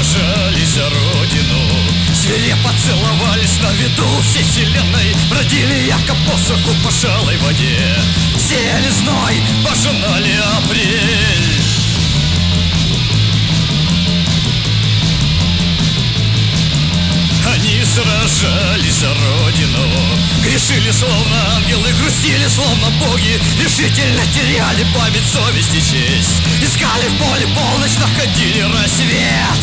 сражались за родину, свирепо целовались на виду всей вселенной, бродили яко по суху по шалой воде, сеяли зной, пожинали апрель. Они сражались за родину, грешили словно ангелы, грустили словно боги, решительно теряли память, совесть и честь, искали в поле полночь, находили рассвет.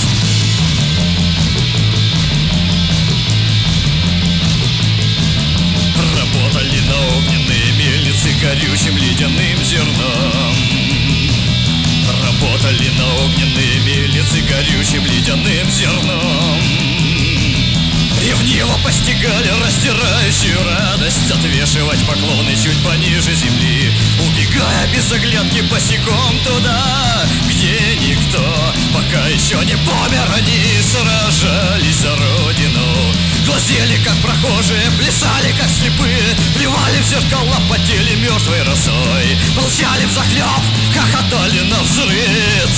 Работали на огненные мельницы горючим ледяным зерном. Работали на огненные мельницы горючим ледяным зерном. Ревниво постигали растирающую радость, отвешивать поклоны чуть пониже земли, убегая без оглядки босиком туда, где никто пока еще не помер. Они сражались за родину, глазели как прохожие, плясали как слепые, плевали в зеркала, потели мертвой росой, молчали взахлеб, хохотали навзрыд.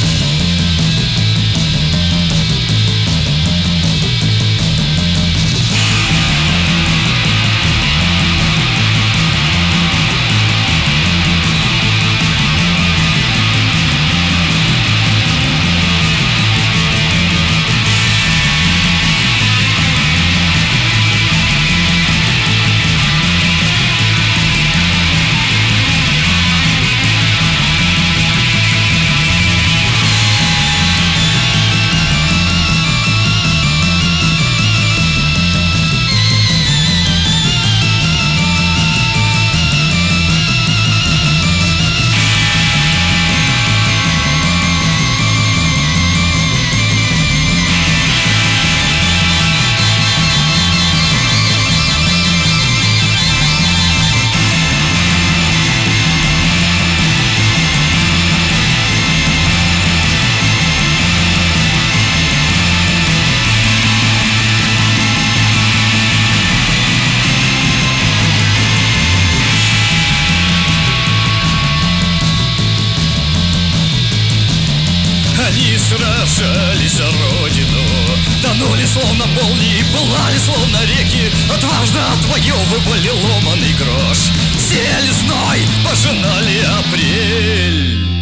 Они сражались за родину, тонули словно молнии, пылали словно реки, отважно отвоевывали ломаный грош, сеяли зной, пожинали апрель.